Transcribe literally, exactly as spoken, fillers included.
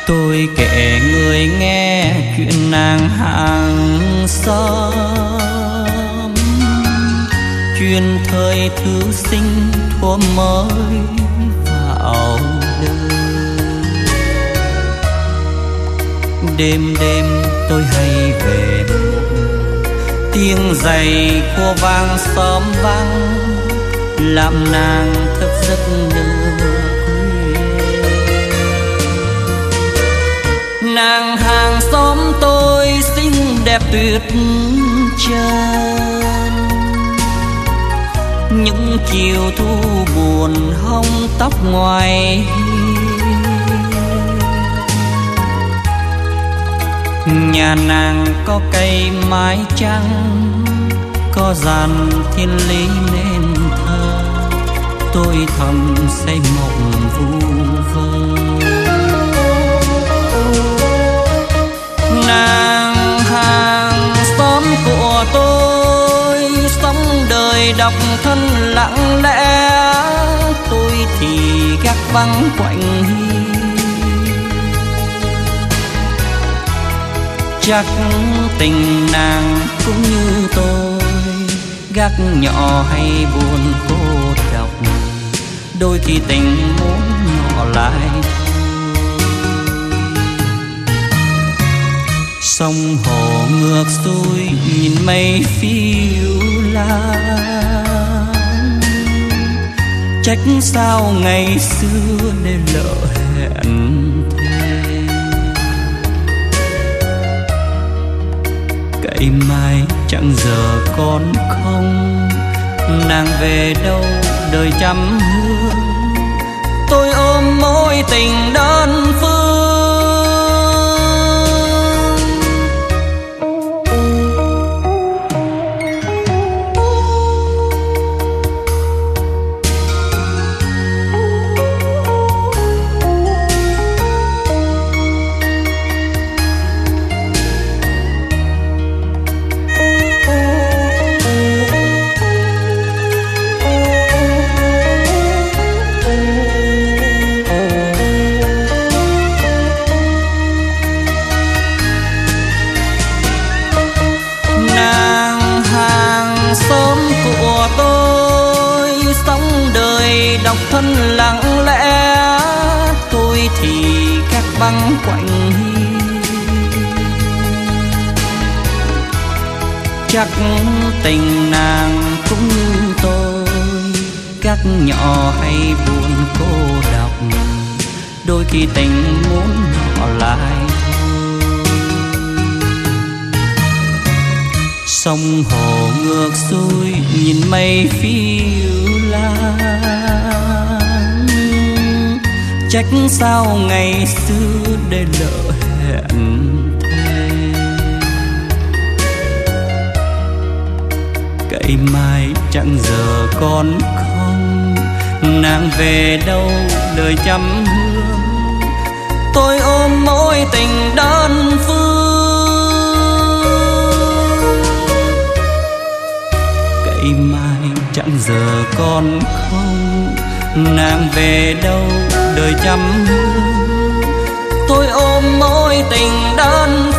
Tôi kể người nghe chuyện nàng hàng xóm, chuyện thời thư sinh thuở mới vào đời. Đêm đêm tôi hay về tiếng giày của vang xóm vang, làm nàng thức giấc nửa khuya. Nàng hàng xóm tôi xinh đẹp tuyệt trần, những chiều thu buồn hông tóc ngoài. Nhà nàng có cây mái trắng, có dàn thiên lý nên thơ, tôi thầm say mộng vu vơ. Nàng hàng xóm của tôi sống đời độc thân lặng lẽ, tôi thì gác vắng quạnh hiu. Chắc tình nàng cũng như tôi, gác nhỏ hay buồn cô độc, đôi khi tình muốn nhỏ lại thôi. Sông hồ ngược xuôi nhìn mây phiêu lãng, trách sao ngày xưa để lỡ hẹn. Cậy mai chẳng giờ còn không, nàng về đâu đời trăm hương, tôi ôm mối tình đơn phương. Độc thân lặng lẽ, tôi thì các băng quạnh hiu. Chắc tình nàng cũng như tôi, các nhỏ hay buồn cô độc, đôi khi tình muốn nhỏ lại thôi. Sông hồ ngược xuôi nhìn mây phiêu lãng, trách sao ngày xưa để lỡ hẹn thề. Cậy mai chẳng giờ còn không, nàng về đâu đời trăm hương, tôi ôm mối tình đơn phương. Cậy mai chẳng giờ còn không, nàng về đâu đời trăm hương, tôi ôm mối tình đơn